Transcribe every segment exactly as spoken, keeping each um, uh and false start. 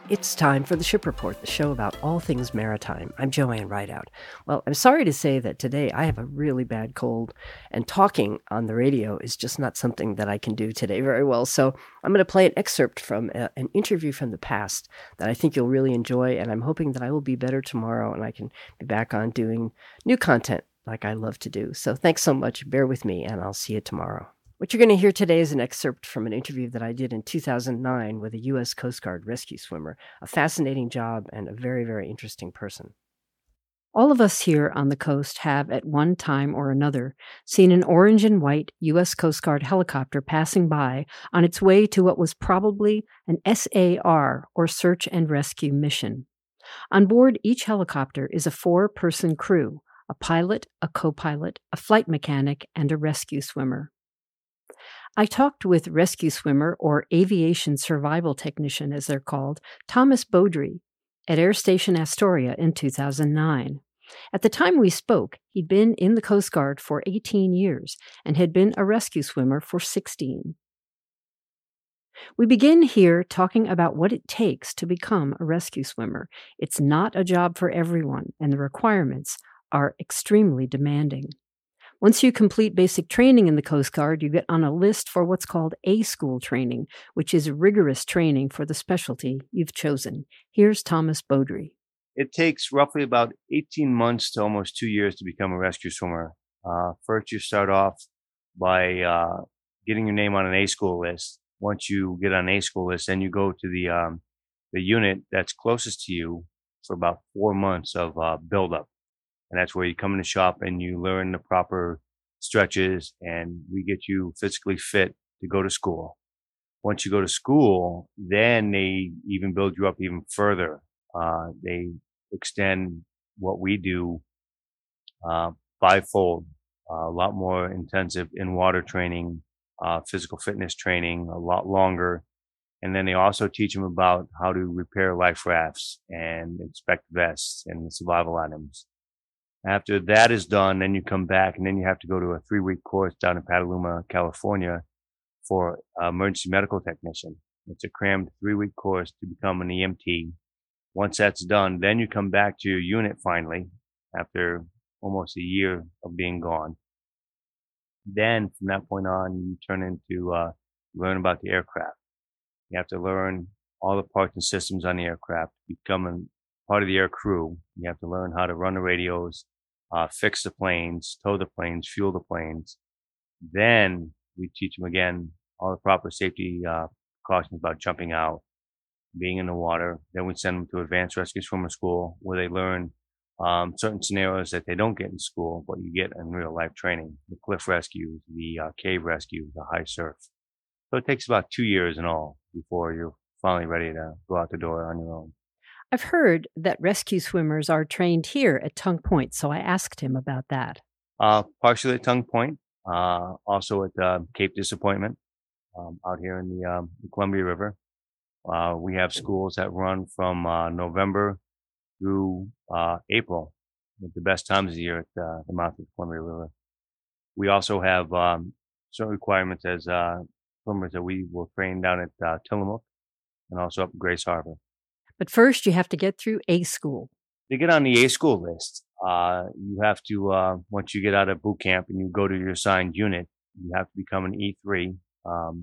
It's time for the Ship Report, the show about all things maritime. I'm Joanne Rideout. Well, I'm sorry to say that today I have a really bad cold, and talking on the radio is just not something that I can do today very well. So I'm going to play an excerpt from a, an interview from the past that I think you'll really enjoy, and I'm hoping that I will be better tomorrow and I can be back on doing new content like I love to do. So thanks so much. Bear with me, and I'll see you tomorrow. What you're going to hear today is an excerpt from an interview that I did in two thousand nine with a U S Coast Guard rescue swimmer, a fascinating job and a very, very interesting person. All of us here on the coast have, at one time or another, seen an orange and white U S Coast Guard helicopter passing by on its way to what was probably an S A R, or search and rescue mission. On board each helicopter is a four-person crew, a pilot, a co-pilot, a flight mechanic, and a rescue swimmer. I talked with rescue swimmer, or aviation survival technician as they're called, Thomas Beaudry, at Air Station Astoria in two thousand nine. At the time we spoke, he'd been in the Coast Guard for eighteen years and had been a rescue swimmer for sixteen. We begin here talking about what it takes to become a rescue swimmer. It's not a job for everyone, and the requirements are extremely demanding. Once you complete basic training in the Coast Guard, you get on a list for what's called A-School training, which is rigorous training for the specialty you've chosen. Here's Thomas Beaudry. It takes roughly about eighteen months to almost two years to become a rescue swimmer. Uh, first, you start off by uh, getting your name on an A-School list. Once you get on an A-School list, then you go to the um, the unit that's closest to you for about four months of uh, build-up. And that's where you come in the shop and you learn the proper stretches, and we get you physically fit to go to school. Once you go to school, then they even build you up even further. Uh, they extend what we do uh, fivefold, uh, a lot more intensive in-water training, uh, physical fitness training, a lot longer. And then they also teach them about how to repair life rafts and inspect vests and the survival items. After that is done, then you come back and then you have to go to a three-week course down in Petaluma, California for uh, emergency medical technician. It's a crammed three-week course to become an E M T. Once that's done, then you come back to your unit finally after almost a year of being gone. Then from that point on, you turn into uh, learn about the aircraft. You have to learn all the parts and systems on the aircraft, become a part of the air crew. You have to learn how to run the radios, uh, fix the planes, tow the planes, fuel the planes. Then we teach them again all the proper safety uh, precautions about jumping out, being in the water. Then we send them to advanced rescue swimmer school, where they learn um, certain scenarios that they don't get in school, but you get in real life training: the cliff rescues, the uh, cave rescue, the high surf. So it takes about two years in all before you're finally ready to go out the door on your own. I've heard that rescue swimmers are trained here at Tongue Point, so I asked him about that. Uh, partially at Tongue Point, uh, also at uh, Cape Disappointment, um, out here in the, um, the Columbia River. Uh, we have schools that run from uh, November through uh, April, at the best times of the year at uh, the mouth of the Columbia River. We also have um, certain requirements as uh, swimmers that we will train down at uh, Tillamook and also up at Grace Harbor. But first, you have to get through A-School. To get on the A-School list, uh, you have to, uh, once you get out of boot camp and you go to your assigned unit, you have to become an E three. Um,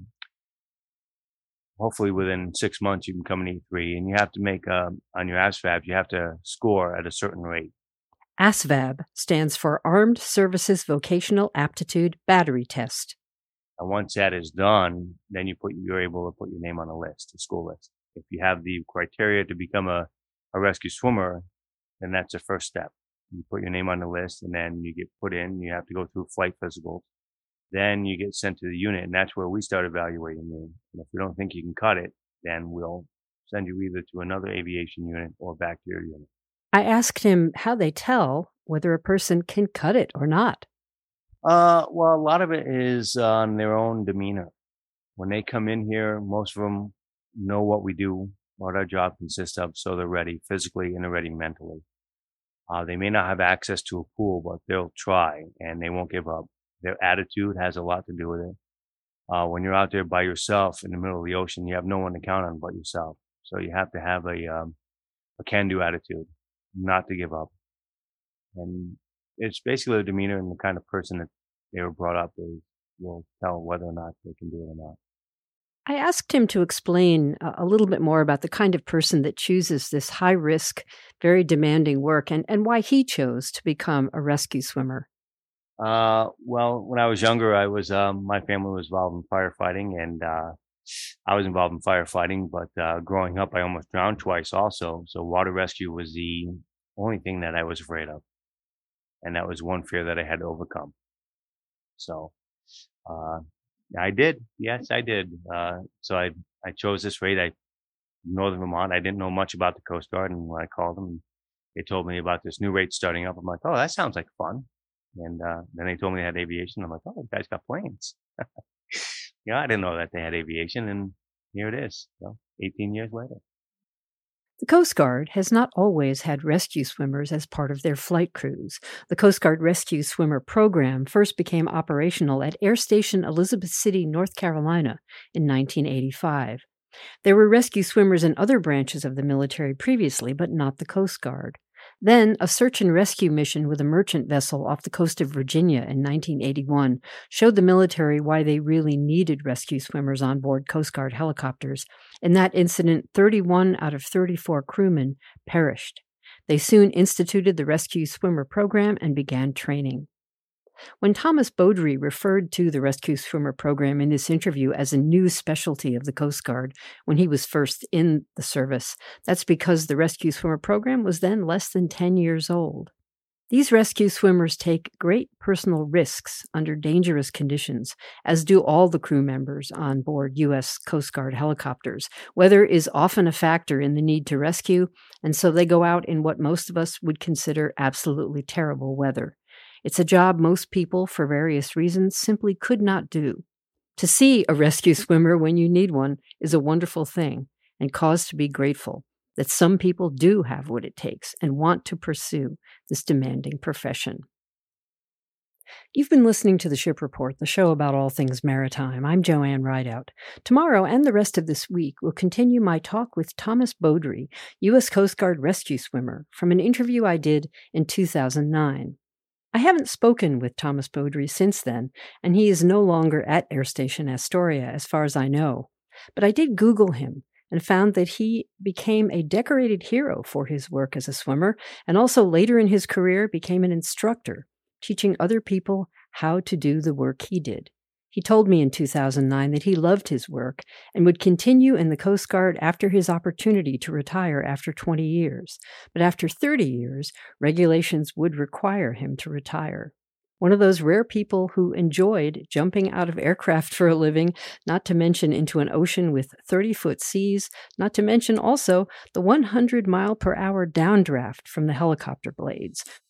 hopefully within six months you can become an E three, and you have to make, uh, on your A S V A B, you have to score at a certain rate. A S V A B stands for Armed Services Vocational Aptitude Battery Test. And once that is done, then you put, you're able to put your name on a list, a school list. If you have the criteria to become a, a rescue swimmer, then that's the first step. You put your name on the list, and then you get put in. You have to go through flight physicals. Then you get sent to the unit, and that's where we start evaluating you. And if we don't think you can cut it, then we'll send you either to another aviation unit or back to your unit. I asked him how they tell whether a person can cut it or not. Uh, well, a lot of it is on their own demeanor. When they come in here, most of them know what we do, what our job consists of, so they're ready physically and they're ready mentally. Uh, they may not have access to a pool, but they'll try and they won't give up. Their attitude has a lot to do with it. Uh, when you're out there by yourself in the middle of the ocean, you have no one to count on but yourself. So you have to have a um, a can-do attitude, not to give up. And it's basically the demeanor and the kind of person that they were brought up is will tell whether or not they can do it or not. I asked him to explain a a little bit more about the kind of person that chooses this high risk, very demanding work and, and why he chose to become a rescue swimmer. Uh, well, when I was younger, I was um, my family was involved in firefighting, and uh, I was involved in firefighting. But uh, growing up, I almost drowned twice, also. So water rescue was the only thing that I was afraid of, and that was one fear that I had to overcome. So uh, I did, yes, I did. Uh, so I I chose this rate. I Northern Vermont. I didn't know much about the Coast Guard, and when I called them, they told me about this new rate starting up. I'm like, oh, that sounds like fun. And uh, then they told me they had aviation. I'm like, oh, you guys got planes. Yeah, I didn't know that they had aviation, and here it is. You know, eighteen years later. The Coast Guard has not always had rescue swimmers as part of their flight crews. The Coast Guard Rescue Swimmer Program first became operational at Air Station Elizabeth City, North Carolina in nineteen eighty-five. There were rescue swimmers in other branches of the military previously, but not the Coast Guard. Then, a search and rescue mission with a merchant vessel off the coast of Virginia in nineteen eighty-one showed the military why they really needed rescue swimmers on board Coast Guard helicopters. In that incident, thirty-one out of thirty-four crewmen perished. They soon instituted the Rescue Swimmer Program and began training. When Thomas Beaudry referred to the Rescue Swimmer Program in this interview as a new specialty of the Coast Guard when he was first in the service, that's because the Rescue Swimmer Program was then less than ten years old. These rescue swimmers take great personal risks under dangerous conditions, as do all the crew members on board U S Coast Guard helicopters. Weather is often a factor in the need to rescue, and so they go out in what most of us would consider absolutely terrible weather. It's a job most people, for various reasons, simply could not do. To see a rescue swimmer when you need one is a wonderful thing, and cause to be grateful that some people do have what it takes and want to pursue this demanding profession. You've been listening to The Ship Report, the show about all things maritime. I'm Joanne Rideout. Tomorrow and the rest of this week, we'll continue my talk with Thomas Beaudry, U S Coast Guard rescue swimmer, from an interview I did in two thousand nine. I haven't spoken with Thomas Beaudry since then, and he is no longer at Air Station Astoria, as far as I know. But I did Google him and found that he became a decorated hero for his work as a swimmer, and also later in his career became an instructor, teaching other people how to do the work he did. He told me in two thousand nine that he loved his work and would continue in the Coast Guard after his opportunity to retire after twenty years. But after thirty years, regulations would require him to retire. One of those rare people who enjoyed jumping out of aircraft for a living, not to mention into an ocean with thirty-foot seas, not to mention also the one hundred mile per hour downdraft from the helicopter blades,